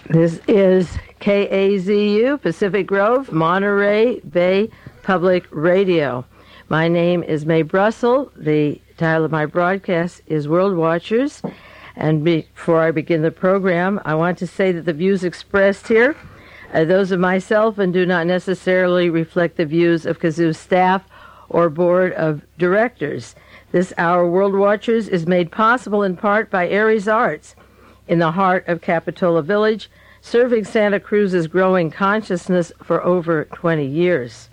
This is KAZU, Pacific Grove, Monterey Bay Public Radio. My name is Mae Brussel. The title of my broadcast is World Watchers. And before I begin the program, I want to say that the views expressed here are those of myself and do not necessarily reflect the views of KAZU's staff or board of directors. This Our World Watchers is made possible in part by Aries Arts in the heart of Capitola Village, serving Santa Cruz's growing consciousness for over 20 years.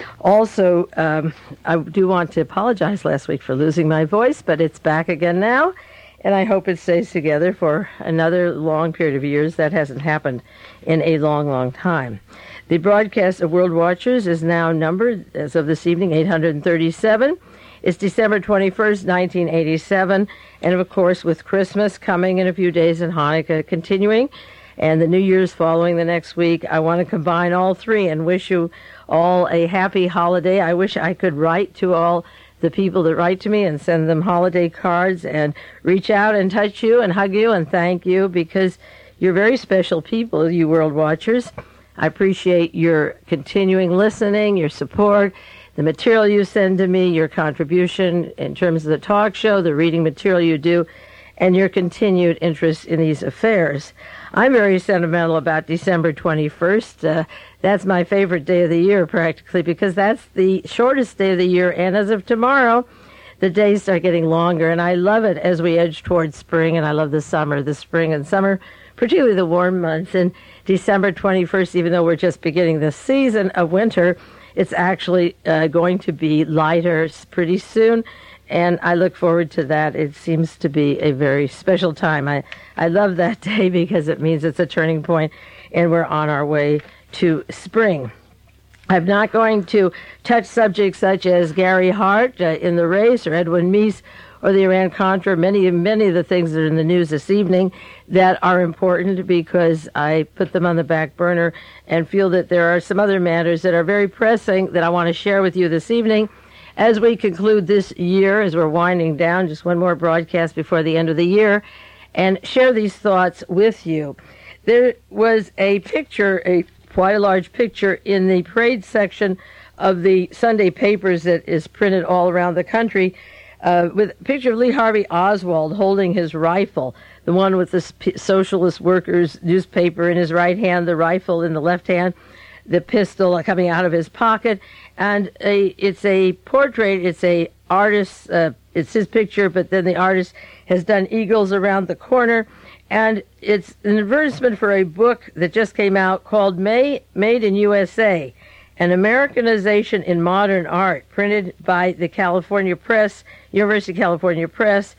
Also, I do want to apologize last week for losing my voice, but it's back again now, and I hope it stays together for another long period of years. That hasn't happened in a long, long time. The broadcast of World Watchers is now numbered, as of this evening, 837. It's December 21st, 1987, and of course, with Christmas coming in a few days and Hanukkah continuing, and the New Year's following the next week, I want to combine all three and wish you all a happy holiday. I wish I could write to all the people that write to me and send them holiday cards and reach out and touch you and hug you and thank you, because you're very special people, you World Watchers. I appreciate your continuing listening, your support, the material you send to me, your contribution in terms of the talk show, the reading material you do, and your continued interest in these affairs. I'm very sentimental about December 21st. That's my favorite day of the year, practically, because that's the shortest day of the year, and as of tomorrow, the days start getting longer, and I love it as we edge towards spring, and I love the summer, the spring and summer, particularly the warm months. And December 21st, even though we're just beginning the season of winter, it's actually going to be lighter pretty soon, and I look forward to that. It seems to be a very special time. I love that day because it means it's a turning point, and we're on our way to spring. I'm not going to touch subjects such as Gary Hart in the race, or Edwin Meese, or the Iran-Contra, many of the things that are in the news this evening that are important, because I put them on the back burner and feel that there are some other matters that are very pressing that I want to share with you this evening as we conclude this year, as we're winding down, just one more broadcast before the end of the year, and share these thoughts with you. There was a picture, quite a large picture, in the parade section of the Sunday papers that is printed all around the country, with a picture of Lee Harvey Oswald holding his rifle, the one with the Socialist Workers newspaper in his right hand, the rifle in the left hand, the pistol coming out of his pocket, and it's a portrait, it's a artist, it's his picture, but then the artist has done eagles around the corner, and it's an advertisement for a book that just came out called Made in USA, an Americanization in Modern Art, printed by the California Press, University of California Press,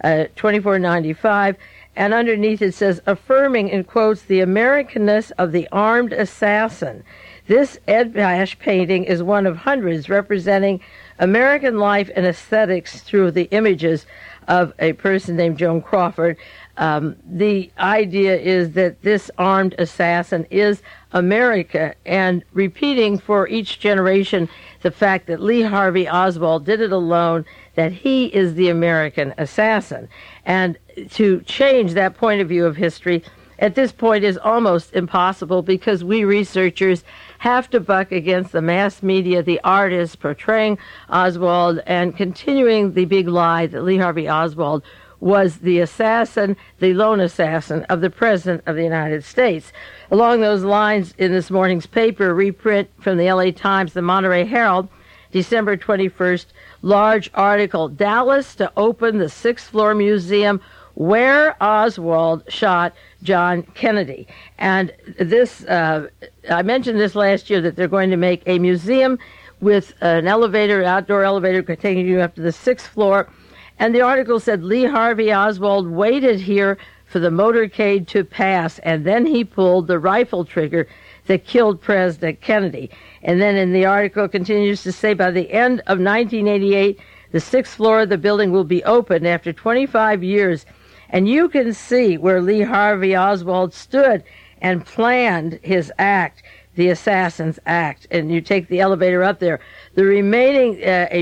$24.95, and underneath it says, affirming, in quotes, the Americanness of the armed assassin. This Ed Bash painting is one of hundreds representing American life and aesthetics through the images of a person named Joan Crawford. The idea is that this armed assassin is America, and repeating for each generation the fact that Lee Harvey Oswald did it alone, that he is the American assassin. And to change that point of view of history at this point is almost impossible, because we researchers have to buck against the mass media, the artists portraying Oswald and continuing the big lie that Lee Harvey Oswald was the assassin, the lone assassin of the President of the United States. Along those lines, in this morning's paper, reprint from the LA Times, the Monterey Herald, December 21st, large article, Dallas to open the sixth-floor museum where Oswald shot John Kennedy. And this, I mentioned this last year, that they're going to make a museum with an elevator, outdoor elevator, taking you up to the sixth floor. And the article said Lee Harvey Oswald waited here for the motorcade to pass, and then he pulled the rifle trigger that killed President Kennedy. And then in the article continues to say, by the end of 1988, the sixth floor of the building will be open after 25 years. And you can see where Lee Harvey Oswald stood and planned his act, the Assassin's Act. And you take the elevator up there. The remaining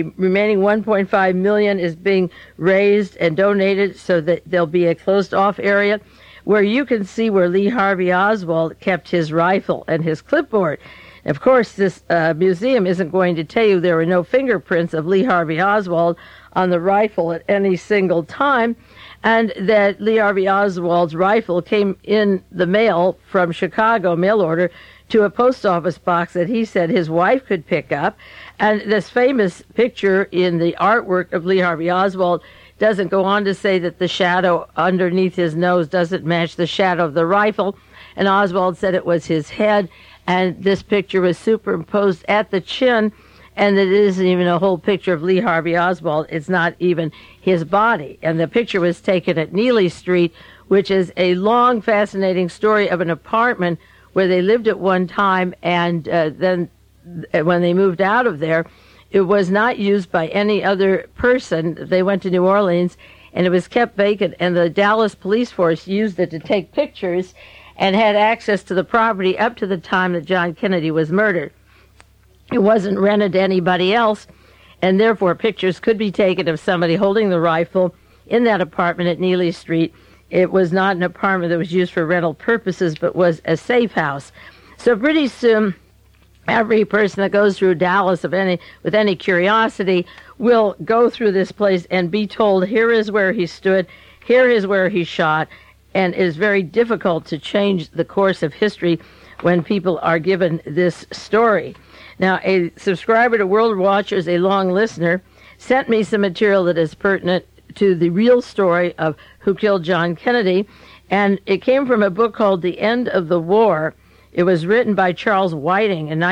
$1.5 million is being raised and donated so that there'll be a closed-off area. where you can see where Lee Harvey Oswald kept his rifle and his clipboard. Of course, this museum isn't going to tell you there were no fingerprints of Lee Harvey Oswald on the rifle at any single time, and that Lee Harvey Oswald's rifle came in the mail from Chicago, mail order, to a post office box that he said his wife could pick up. And this famous picture in the artwork of Lee Harvey Oswald doesn't go on to say that the shadow underneath his nose doesn't match the shadow of the rifle, and Oswald said it was his head, and this picture was superimposed at the chin, and it isn't even a whole picture of Lee Harvey Oswald. It's not even his body. And the picture was taken at Neely Street, which is a long, fascinating story of an apartment where they lived at one time, and then when they moved out of there, it was not used by any other person. They went to New Orleans, and it was kept vacant, and the Dallas police force used it to take pictures and had access to the property up to the time that John Kennedy was murdered. It wasn't rented to anybody else, and therefore pictures could be taken of somebody holding the rifle in that apartment at Neely Street. It was not an apartment that was used for rental purposes, but was a safe house. So pretty soon, every person that goes through Dallas with any curiosity will go through this place and be told, here is where he stood, here is where he shot, and it is very difficult to change the course of history when people are given this story. Now, a subscriber to World Watchers, a long listener, sent me some material that is pertinent to the real story of who killed John Kennedy, and it came from a book called The End of the War. It was written by Charles Whiting in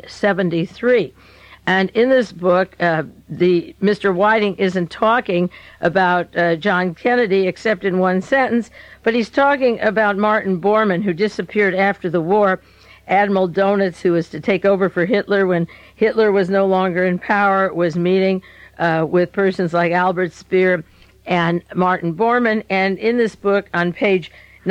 1973. And in this book, Mr. Whiting isn't talking about John Kennedy except in one sentence, but he's talking about Martin Bormann, who disappeared after the war, Admiral Donitz, who was to take over for Hitler when Hitler was no longer in power, was meeting with persons like Albert Speer and Martin Bormann. And in this book, on page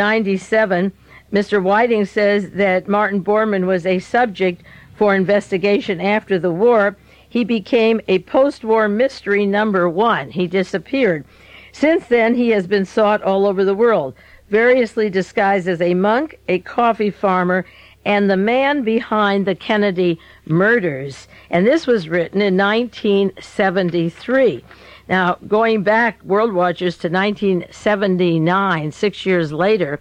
97, Mr. Whiting says that Martin Bormann was a subject for investigation after the war. He became a post-war mystery number one. He disappeared. Since then, he has been sought all over the world, variously disguised as a monk, a coffee farmer, and the man behind the Kennedy murders. And this was written in 1973. Now, going back, World Watchers, to 1979, 6 years later,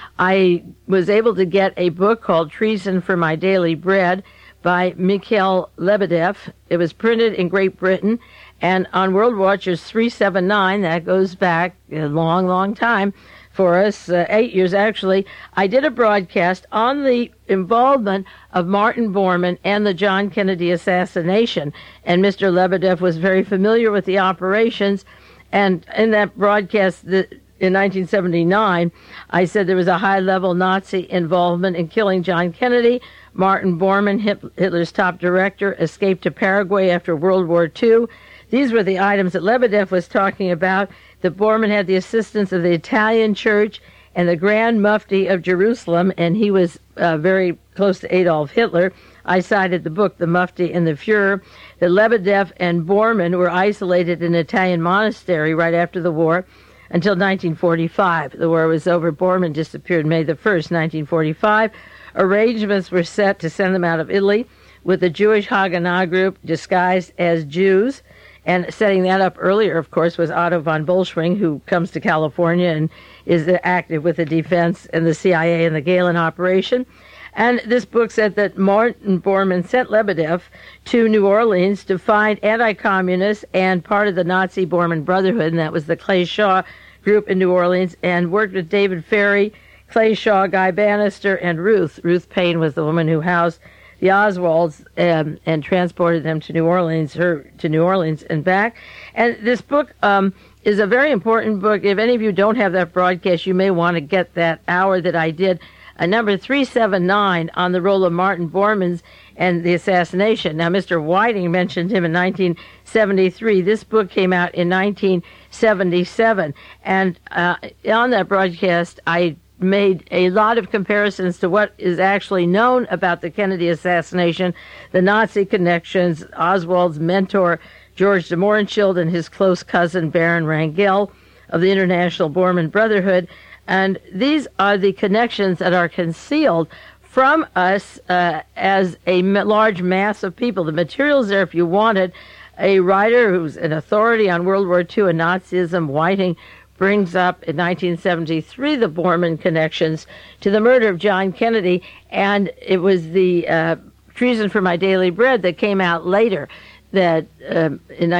I was able to get a book called Treason for My Daily Bread by Mikhail Lebedev. It was printed in Great Britain, and on World Watchers 379, that goes back a long, long time for us, 8 years actually, I did a broadcast on the involvement of Martin Bormann and the John Kennedy assassination. And Mr. Lebedev was very familiar with the operations. And in that broadcast in 1979, I said there was a high-level Nazi involvement in killing John Kennedy. Martin Bormann, Hitler's top director, escaped to Paraguay after World War II. These were the items that Lebedev was talking about. That Bormann had the assistance of the Italian Church and the Grand Mufti of Jerusalem, and he was very close to Adolf Hitler. I cited the book, The Mufti and the Fuhrer. That Lebedev and Bormann were isolated in an Italian monastery right after the war until 1945. The war was over. Bormann disappeared May the 1st, 1945. Arrangements were set to send them out of Italy with the Jewish Haganah group disguised as Jews. And setting that up earlier, of course, was Otto von Bolschwing, who comes to California and is active with the defense and the CIA in the Galen operation. And this book said that Martin Bormann sent Lebedev to New Orleans to find anti-communists and part of the Nazi Bormann Brotherhood, and that was the Clay Shaw group in New Orleans, and worked with David Ferry, Clay Shaw, Guy Bannister, and Ruth. Ruth Payne was the woman who housed the Oswalds and transported them to New Orleans and back. And this book is a very important book. If any of you don't have that broadcast, you may want to get that hour that I did, number 379, on the role of Martin Bormann and the assassination. Now, Mr. Whiting mentioned him in 1973. This book came out in 1977. And on that broadcast, I made a lot of comparisons to what is actually known about the Kennedy assassination, the Nazi connections, Oswald's mentor, George de Mohrenschildt, and his close cousin, Baron Rangel, of the International Bormann Brotherhood. And these are the connections that are concealed from us as a large mass of people. The material's there if you wanted. A writer who's an authority on World War II and Nazism, Whiting, brings up in 1973 the Bormann connections to the murder of John Kennedy, and it was the Treason for My Daily Bread that came out later that in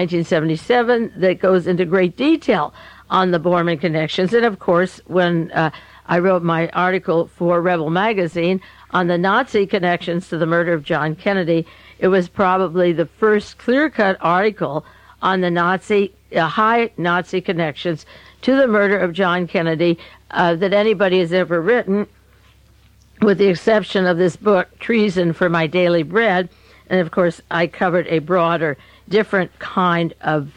1977 that goes into great detail on the Bormann connections. And of course, when I wrote my article for Rebel Magazine on the Nazi connections to the murder of John Kennedy, it was probably the first clear-cut article on the high Nazi connections to the murder of John Kennedy that anybody has ever written, with the exception of this book, Treason for My Daily Bread. And of course, I covered a broader, different kind of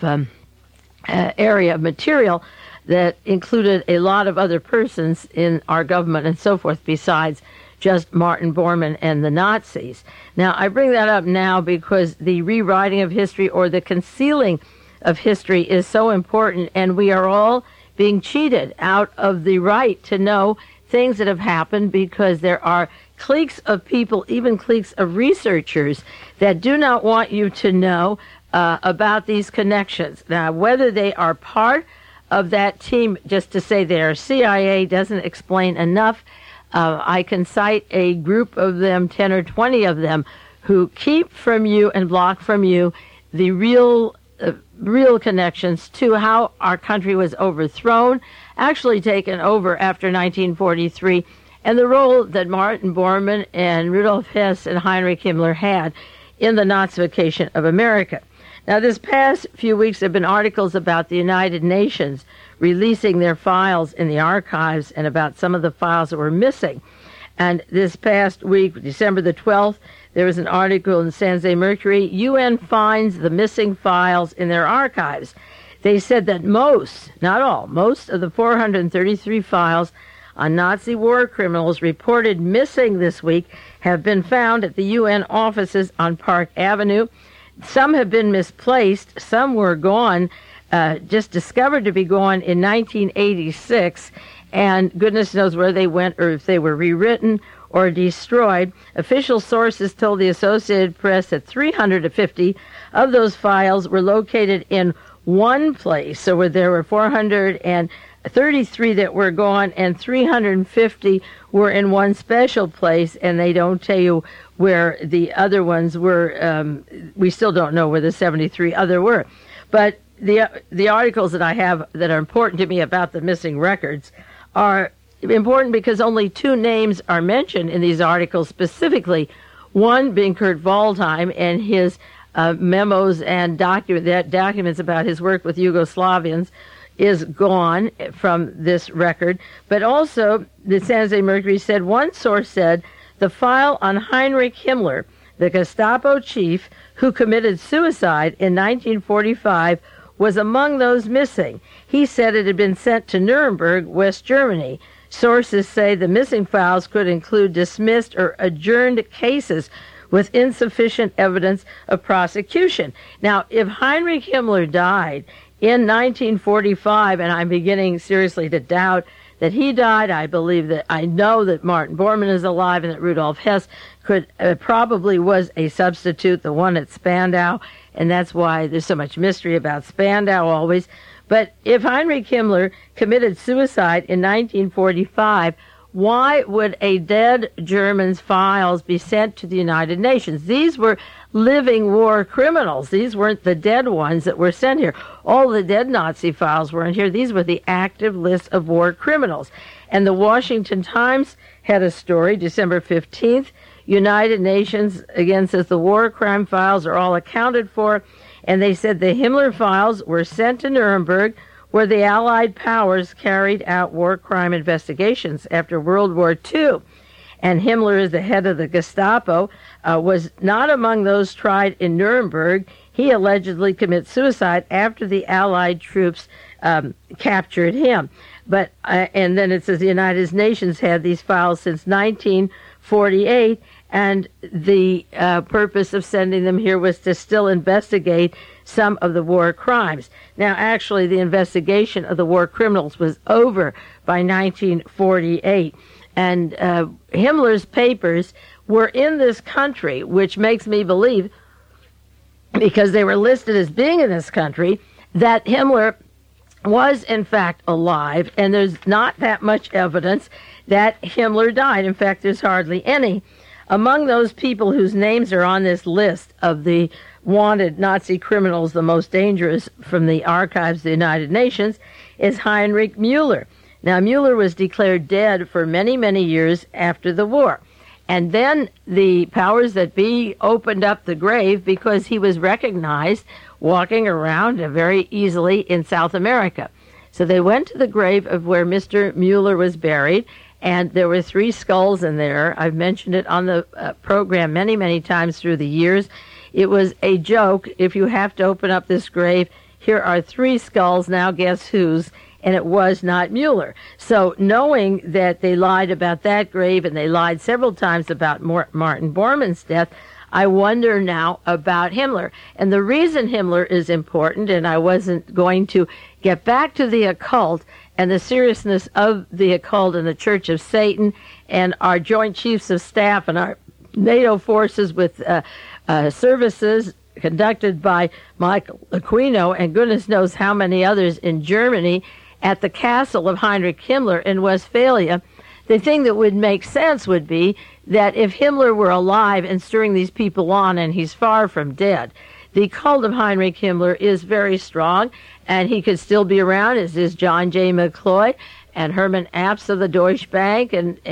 area of material that included a lot of other persons in our government and so forth besides just Martin Bormann and the Nazis. Now, I bring that up now because the rewriting of history or the concealing of history is so important, and we are all being cheated out of the right to know things that have happened because there are cliques of people, even cliques of researchers, that do not want you to know about these connections. Now, whether they are part of that team, just to say they are CIA doesn't explain enough. I can cite a group of them, 10 or 20 of them, who keep from you and block from you the real connections to how our country was overthrown, actually taken over after 1943, and the role that Martin Bormann and Rudolf Hess and Heinrich Himmler had in the Nazification of America. Now, this past few weeks have been articles about the United Nations releasing their files in the archives and about some of the files that were missing. And this past week, December the 12th, there was an article in San Jose Mercury, UN finds the missing files in their archives. They said that most, not all, most of the 433 files on Nazi war criminals reported missing this week have been found at the UN offices on Park Avenue. Some have been misplaced. Some were gone, just discovered to be gone in 1986, and goodness knows where they went or if they were rewritten or destroyed. Official sources told the Associated Press that 350 of those files were located in one place. So there were 433 that were gone, and 350 were in one special place, and they don't tell you where the other ones were. We still don't know where the 73 other were. But the articles that I have that are important to me about the missing records are important because only two names are mentioned in these articles specifically, one being Kurt Waldheim and his memos and documents about his work with Yugoslavians is gone from this record. But also, the San Jose Mercury said, one source said, the file on Heinrich Himmler, the Gestapo chief who committed suicide in 1945, was among those missing. He said it had been sent to Nuremberg, West Germany. Sources say the missing files could include dismissed or adjourned cases with insufficient evidence of prosecution. Now, if Heinrich Himmler died in 1945, and I'm beginning seriously to doubt that he died, I know that Martin Bormann is alive and that Rudolf Hess probably was a substitute, the one at Spandau, and that's why there's so much mystery about Spandau always. But if Heinrich Himmler committed suicide in 1945, why would a dead German's files be sent to the United Nations? These were living war criminals. These weren't the dead ones that were sent here. All the dead Nazi files weren't here. These were the active list of war criminals. And the Washington Times had a story, December 15th. United Nations, again, says the war crime files are all accounted for. And they said the Himmler files were sent to Nuremberg, where the Allied powers carried out war crime investigations after World War II. And Himmler, as the head of the Gestapo, was not among those tried in Nuremberg. He allegedly committed suicide after the Allied troops captured him. But and then it says the United Nations had these files since 1945. 1948, and the purpose of sending them here was to still investigate some of the war crimes. Now, actually, the investigation of the war criminals was over by 1948, and Himmler's papers were in this country, which makes me believe, because they were listed as being in this country, that Himmler was in fact alive, and there's not that much evidence that Himmler died. In fact, there's hardly any. Among those people whose names are on this list of the wanted Nazi criminals, the most dangerous from the archives of the United Nations, is Heinrich Müller. Now, Müller was declared dead for many, many years after the war. And then the powers that be opened up the grave because he was recognized walking around very easily in South America. So they went to the grave of where Mr. Müller was buried, and there were 3 skulls in there. I've mentioned it on the program many, many times through the years. It was a joke. If you have to open up this grave, here are 3 skulls, now guess whose? And it was not Müller. So knowing that they lied about that grave and they lied several times about Martin Bormann's death, I wonder now about Himmler. And the reason Himmler is important, and I wasn't going to get back to the occult and the seriousness of the occult and the Church of Satan and our Joint Chiefs of Staff and our NATO forces with services conducted by Michael Aquino and goodness knows how many others in Germany at the castle of Heinrich Himmler in Westphalia. The thing that would make sense would be that if Himmler were alive and stirring these people on, and he's far from dead, the cult of Heinrich Himmler is very strong, and he could still be around, as is John J. McCloy and Herman Apps of the Deutsche Bank,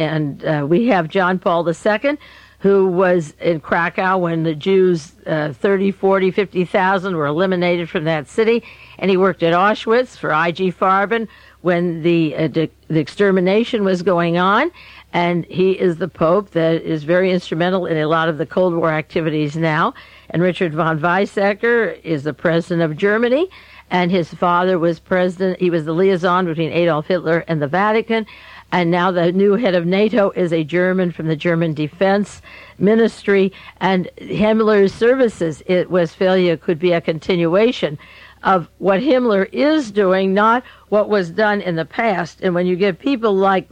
and we have John Paul II, who was in Krakow when the Jews, 30, 40, 50,000 were eliminated from that city, and he worked at Auschwitz for I.G. Farben when the extermination was going on, and he is the Pope that is very instrumental in a lot of the Cold War activities now. And Richard von Weizsäcker is the president of Germany, and his father was president. He was the liaison between Adolf Hitler and the Vatican. And now the new head of NATO is a German from the German Defense Ministry. And Himmler's services at Westphalia could be a continuation of what Himmler is doing, not what was done in the past. And when you get people like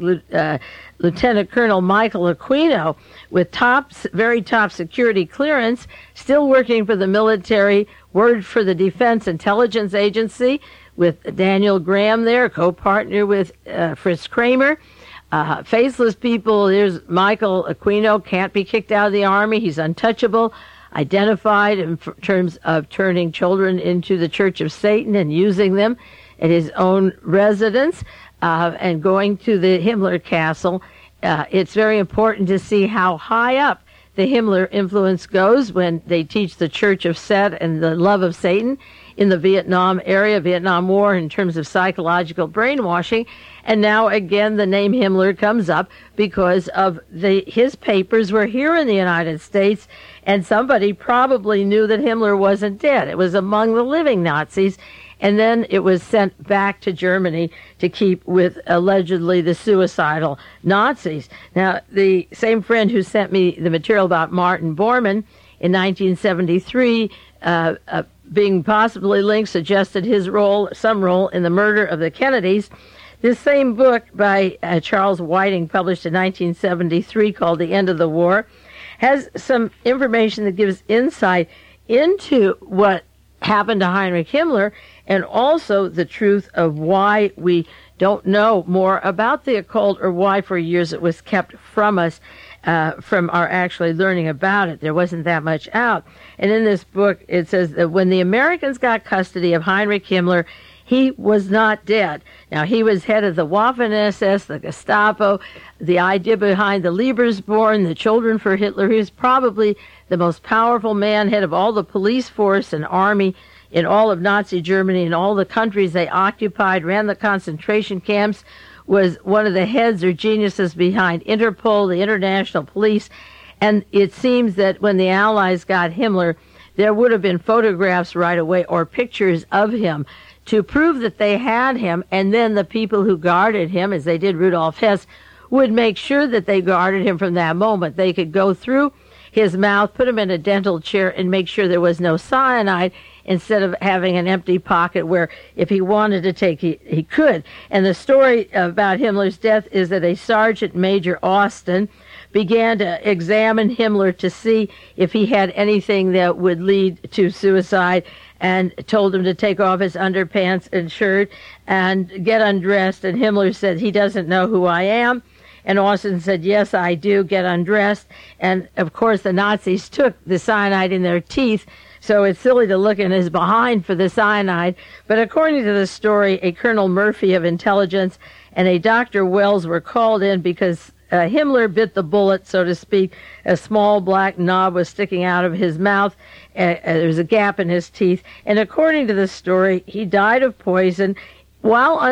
Lieutenant Colonel Michael Aquino with very top security clearance, still working for the military, worked for the Defense Intelligence Agency, with Daniel Graham there, co-partner with Fritz Kramer. Faceless people, here's Michael Aquino, can't be kicked out of the Army. He's untouchable, identified in terms of turning children into the Church of Satan and using them at his own residence, and going to the Himmler Castle. It's very important to see how high up the Himmler influence goes when they teach the Church of Set and the love of Satan in the Vietnam War, in terms of psychological brainwashing. And now again the name Himmler comes up because of his papers were here in the United States, and somebody probably knew that Himmler wasn't dead. It was among the living Nazis, and then it was sent back to Germany to keep with allegedly the suicidal Nazis. Now, the same friend who sent me the material about Martin Bormann in 1973, being possibly linked, suggested some role in the murder of the Kennedys. This same book by Charles Whiting, published in 1973, called The End of the War, has some information that gives insight into what happened to Heinrich Himmler, and also the truth of why we don't know more about the occult, or why for years it was kept from us, from our actually learning about it. There wasn't that much out. And in this book, it says that when the Americans got custody of Heinrich Himmler, he was not dead. Now, he was head of the Waffen-SS, the Gestapo, the idea behind the Liebersborn, the Children for Hitler. He was probably the most powerful man, head of all the police force and army in all of Nazi Germany and all the countries they occupied, ran the concentration camps, was one of the heads or geniuses behind Interpol, the international police. And it seems that when the Allies got Himmler, there would have been photographs right away or pictures of him to prove that they had him, and then the people who guarded him, as they did Rudolf Hess, would make sure that they guarded him from that moment. They could go through his mouth, put him in a dental chair, and make sure there was no cyanide, instead of having an empty pocket where if he wanted to take, he could. And the story about Himmler's death is that a Sergeant Major Austin began to examine Himmler to see if he had anything that would lead to suicide, and told him to take off his underpants and shirt and get undressed. And Himmler said, "He doesn't know who I am." And Austin said, "Yes, I do. Get undressed." And, of course, the Nazis took the cyanide in their teeth, so it's silly to look in his behind for the cyanide. But according to the story, a Colonel Murphy of intelligence and a Dr. Wells were called in because Himmler bit the bullet, so to speak. A small black knob was sticking out of his mouth. There was a gap in his teeth. And according to the story, he died of poison while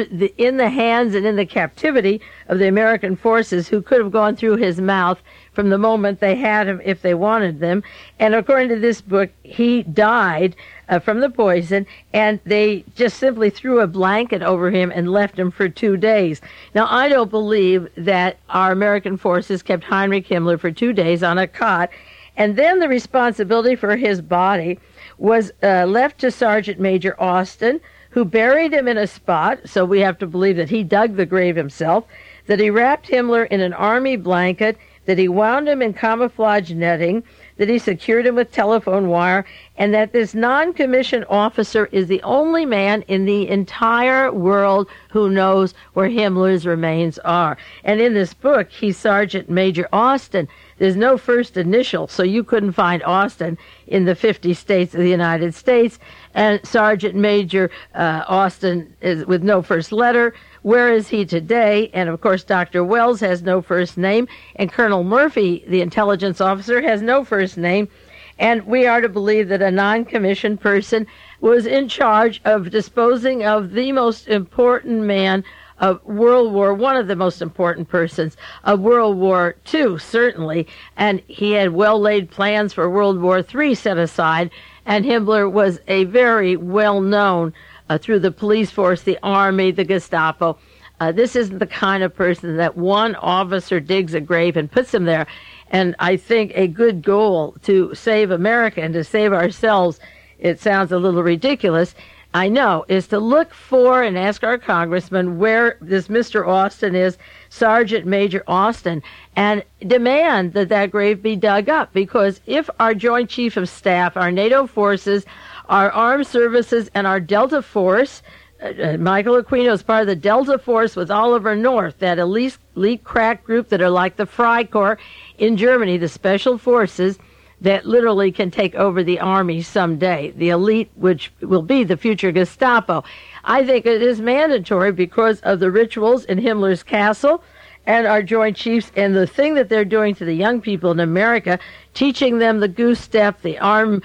in the hands and in the captivity of the American forces, who could have gone through his mouth from the moment they had him if they wanted them. And according to this book, he died from the poison, and they just simply threw a blanket over him and left him for 2 days. Now, I don't believe that our American forces kept Heinrich Himmler for 2 days on a cot, and then the responsibility for his body was left to Sergeant Major Austin, who buried him in a spot, so we have to believe that he dug the grave himself, that he wrapped Himmler in an army blanket, that he wound him in camouflage netting, that he secured him with telephone wire, and that this non-commissioned officer is the only man in the entire world who knows where Himmler's remains are. And in this book, he's Sergeant Major Austin. There's no first initial, so you couldn't find Austin in the 50 states of the United States. And Sergeant Major Austin is with no first letter. Where is he today? And, of course, Dr. Wells has no first name. And Colonel Murphy, the intelligence officer, has no first name. And we are to believe that a non-commissioned person was in charge of disposing of the most important man of World War, one of the most important persons of World War II, certainly. And he had well-laid plans for World War III set aside. And Himmler was a very well-known through the police force, the army, the Gestapo. This isn't the kind of person that one officer digs a grave and puts him there. And I think a good goal to save America and to save ourselves, it sounds a little ridiculous, I know, is to look for and ask our congressman where this Mr. Austin is, Sergeant Major Austin, and demand that that grave be dug up. Because if our Joint Chief of Staff, our NATO forces, our armed services, and our Delta Force, Michael Aquino is part of the Delta Force with Oliver North, that elite crack group that are like the Freikorps in Germany, the special forces that literally can take over the army someday, the elite, which will be the future Gestapo. I think it is mandatory because of the rituals in Himmler's castle and our Joint Chiefs, and the thing that they're doing to the young people in America, teaching them the goose step, the arm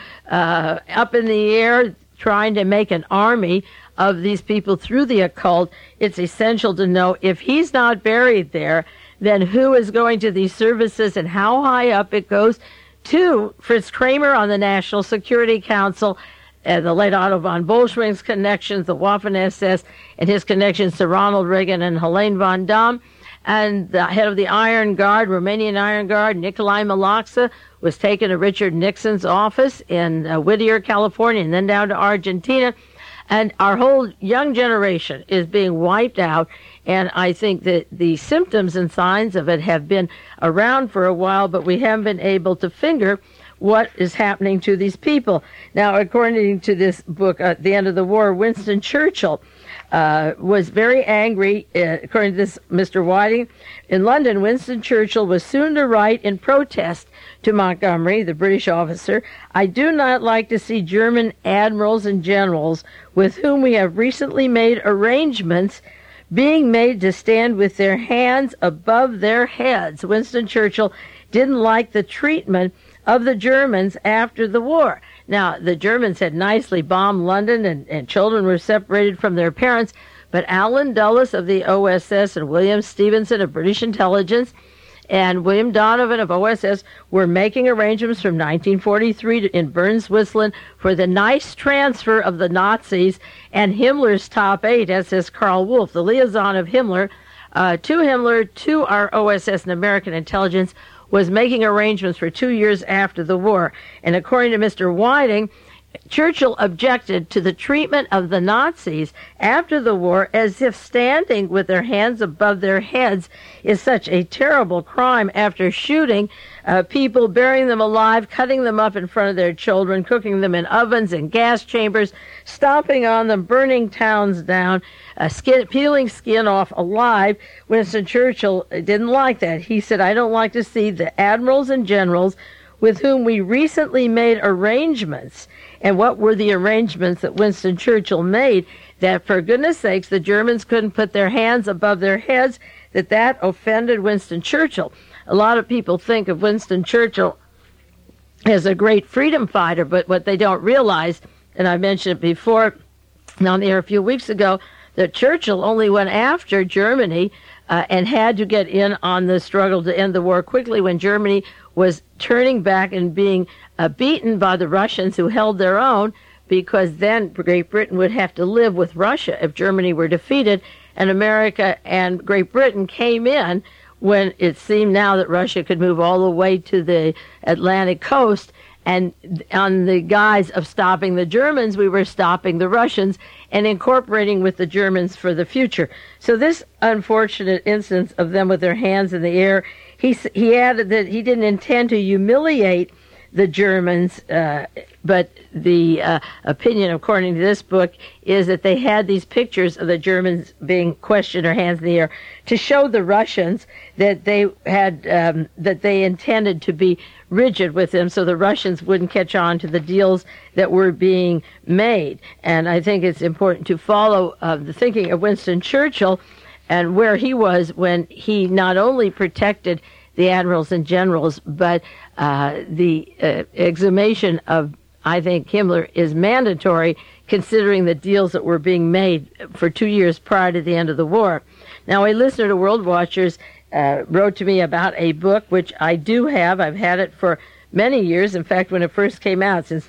up in the air, trying to make an army of these people through the occult. It's essential to know if he's not buried there, then who is going to these services and how high up it goes to Fritz Kramer on the National Security Council, the late Otto von Bolschwing's connections, the Waffen-SS, and his connections to Ronald Reagan and Helene von Damme, and the head of the Iron Guard, Romanian Iron Guard, Nikolai Malaxa, was taken to Richard Nixon's office in Whittier, California, and then down to Argentina. And our whole young generation is being wiped out. And I think that the symptoms and signs of it have been around for a while, but we haven't been able to finger what is happening to these people. Now, according to this book, at the end of the war, Winston Churchill was very angry. According to this Mr. Whiting, in London, Winston Churchill was soon to write in protest to Montgomery, the British officer, "I do not like to see German admirals and generals with whom we have recently made arrangements being made to stand with their hands above their heads." Winston Churchill didn't like the treatment of the Germans after the war. Now, the Germans had nicely bombed London, and children were separated from their parents, but Alan Dulles of the OSS and William Stevenson of British intelligence and William Donovan of OSS were making arrangements from 1943 in Bern, Switzerland, for the nice transfer of the Nazis and Himmler's top eight, as says Karl Wolff, the liaison of Himmler, to Himmler, to our OSS and American intelligence, was making arrangements for 2 years after the war. And according to Mr. Whiting, Churchill objected to the treatment of the Nazis after the war as if standing with their hands above their heads is such a terrible crime after shooting people, burying them alive, cutting them up in front of their children, cooking them in ovens and gas chambers, stomping on them, burning towns down, peeling skin off alive. Winston Churchill didn't like that. He said, "I don't like to see the admirals and generals with whom we recently made arrangements." And what were the arrangements that Winston Churchill made? That, for goodness sakes, the Germans couldn't put their hands above their heads, that offended Winston Churchill. A lot of people think of Winston Churchill as a great freedom fighter, but what they don't realize, and I mentioned it before on the air a few weeks ago, that Churchill only went after Germany and had to get in on the struggle to end the war quickly when Germany was turning back and being beaten by the Russians, who held their own, because then Great Britain would have to live with Russia if Germany were defeated, and America and Great Britain came in when it seemed now that Russia could move all the way to the Atlantic coast, and on the guise of stopping the Germans, we were stopping the Russians and incorporating with the Germans for the future. So this unfortunate instance of them with their hands in the air, he added that he didn't intend to humiliate the Germans, but the opinion, according to this book, is that they had these pictures of the Germans being questioned or hands in the air to show the Russians that they had that they intended to be rigid with them, so the Russians wouldn't catch on to the deals that were being made. And I think it's important to follow the thinking of Winston Churchill and where he was when he not only protected the admirals and generals, but the exhumation of, I think, Himmler is mandatory, considering the deals that were being made for 2 years prior to the end of the war. Now, a listener to World Watchers wrote to me about a book, which I do have. I've had it for many years. In fact, when it first came out, since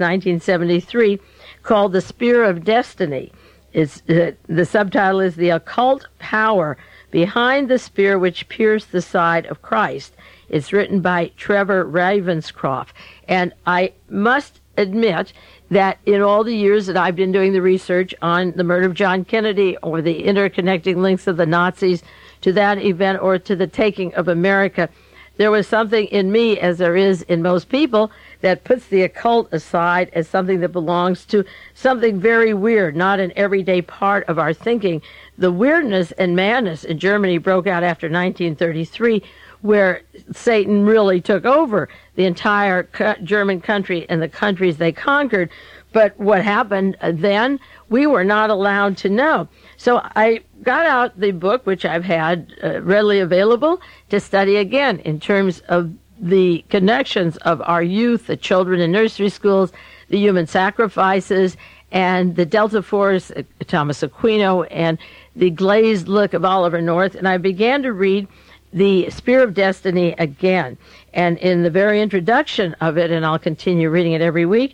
1973, called The Spear of Destiny. It's, the subtitle is The Occult Power Behind the Spear Which Pierced the Side of Christ. It's written by Trevor Ravenscroft. And I must admit that in all the years that I've been doing the research on the murder of John Kennedy, or the interconnecting links of the Nazis to that event, or to the taking of America, there was something in me, as there is in most people, that puts the occult aside as something that belongs to something very weird, not an everyday part of our thinking. The weirdness and madness in Germany broke out after 1933, where Satan really took over the entire German country and the countries they conquered. But what happened then, we were not allowed to know. So I got out the book, which I've had readily available, to study again in terms of the connections of our youth, the children in nursery schools, the human sacrifices, and the Delta Force, Thomas Aquino, and the glazed look of Oliver North. And I began to read The Spear of Destiny again. And in the very introduction of it, and I'll continue reading it every week,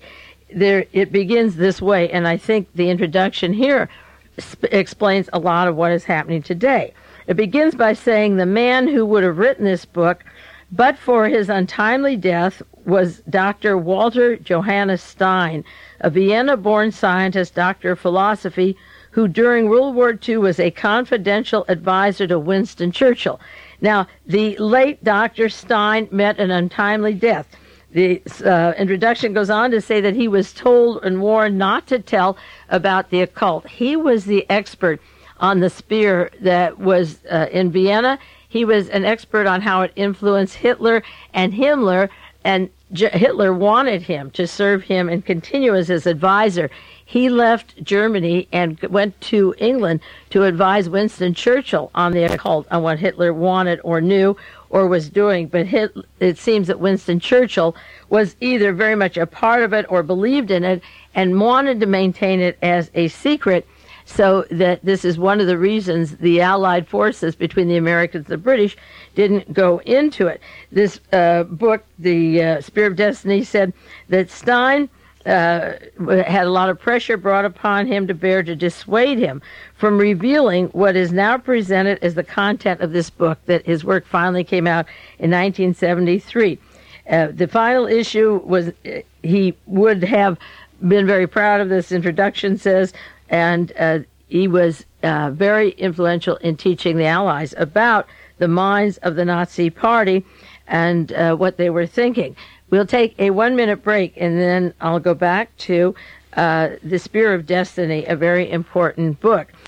it begins this way, and I think the introduction here explains a lot of what is happening today. It begins by saying the man who would have written this book, but for his untimely death, was Dr. Walter Johannes Stein, a Vienna-born scientist, doctor of philosophy, who during World War II was a confidential advisor to Winston Churchill. Now, the late Dr. Stein met an untimely death. The introduction goes on to say that he was told and warned not to tell about the occult. He was the expert on the spear that was in Vienna. He was an expert on how it influenced Hitler and Himmler, and Hitler wanted him to serve him and continue as his advisor. He left Germany and went to England to advise Winston Churchill on the occult, on what Hitler wanted or knew or was doing. But it seems that Winston Churchill was either very much a part of it or believed in it and wanted to maintain it as a secret, so that this is one of the reasons the Allied forces between the Americans and the British didn't go into it. This book, The Spear of Destiny, said that Stein had a lot of pressure brought upon him to bear to dissuade him from revealing what is now presented as the content of this book, that his work finally came out in 1973. The final issue was, he would have been very proud of this, introduction says, and he was very influential in teaching the Allies about the minds of the Nazi Party and what they were thinking. We'll take a 1-minute break, and then I'll go back to The Spear of Destiny, a very important book.